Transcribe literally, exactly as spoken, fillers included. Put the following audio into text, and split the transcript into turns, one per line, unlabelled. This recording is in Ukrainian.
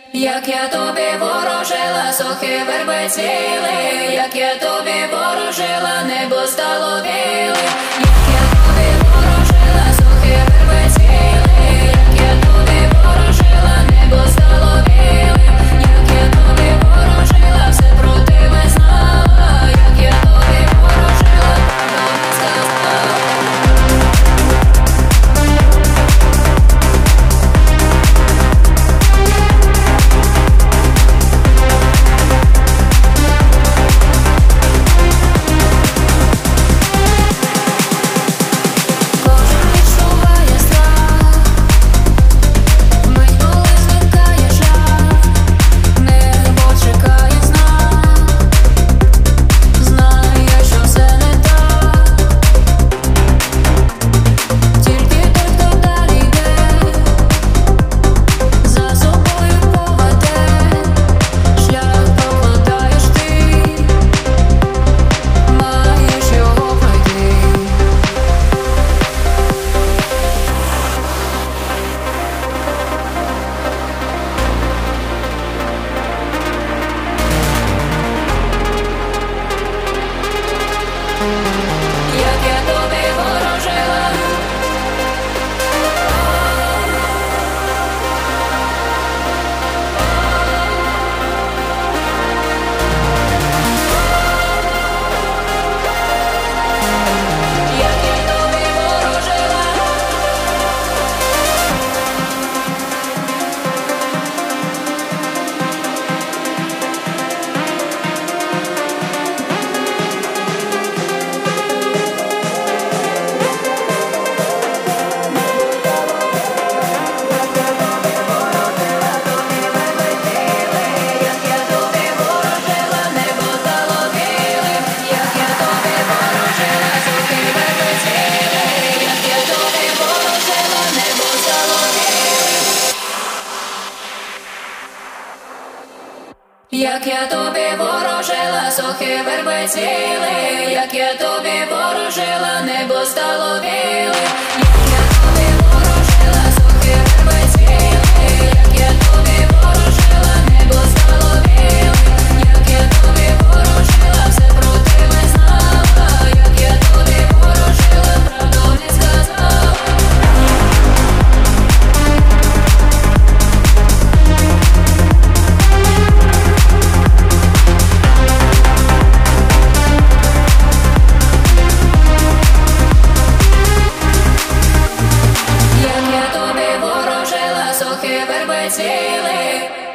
Як я тобі ворожила, сохи верби цвіли, як я тобі ворожила, небо стало біле. Як я тобі ворожила, сохи верби цвіли, як я тобі ворожила, небо стало біле. Як я тобі ворожила, все про тебе знала, як я тобі ворожила, правду не сказала. Як я тобі ворожила, сохи верби цвіли, як я тобі ворожила, небо стало біле. Як я тобі ворожила, сохи верби цвіли, як я тобі ворожила, небо стало біле. Як я тобі ворожила, все про тебе знала, як я тобі ворожила, правду не сказала. Як я тобі ворожила, сохи верби цвіли.